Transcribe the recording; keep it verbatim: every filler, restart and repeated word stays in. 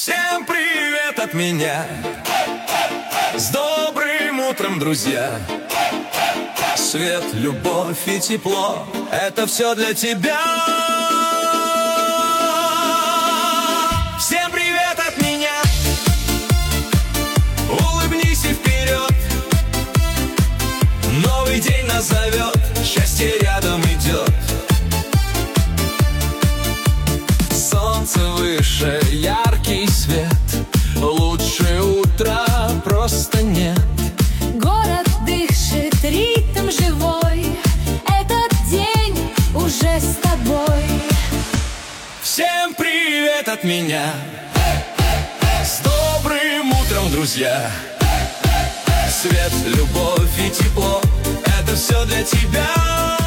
Всем привет от меня! С добрым утром, друзья! Свет, любовь и тепло — это все для тебя! Всем привет от меня! Улыбнись и вперед! Новый день нас зовет, счастье рядом идет. Солнце выше, яркий свет, лучше утра просто нет. Город дышит, ритм живой, этот день уже с тобой. Всем привет от меня! С добрым утром, друзья! Свет, любовь и тепло — это все для тебя!